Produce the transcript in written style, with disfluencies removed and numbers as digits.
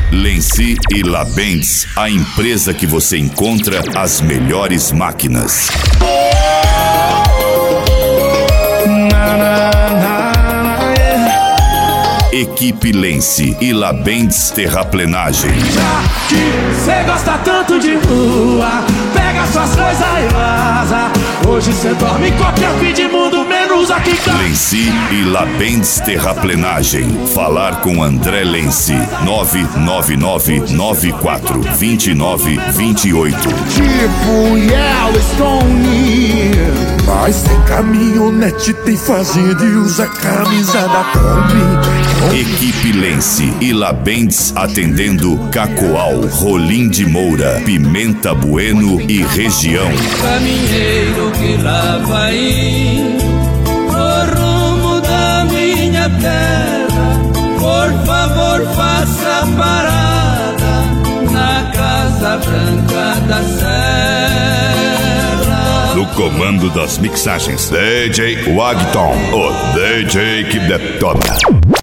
Lenci e Labentes, a empresa que você encontra as melhores máquinas. Equipe Lenci e Labentes Terraplenagem. Já que cê gosta tanto de rua, pega suas coisas e vaza. Hoje cê dorme em qualquer fim de mundo, menos aqui. Lenci e Labentes Terraplenagem. Falar com André Lenci. 999942928. Tipo Yellowstone, mas tem caminhonete, tem fazenda e usa camisa da Kombi. Equipe Lenci e Labentes atendendo Cacoal, Rolim de Moura, Pimenta Bueno e região. Caminheiro que lá vai no rumo da minha terra, por favor faça parada na Casa Branca da Serra. No comando das mixagens, DJ Wagton, o DJ que detona.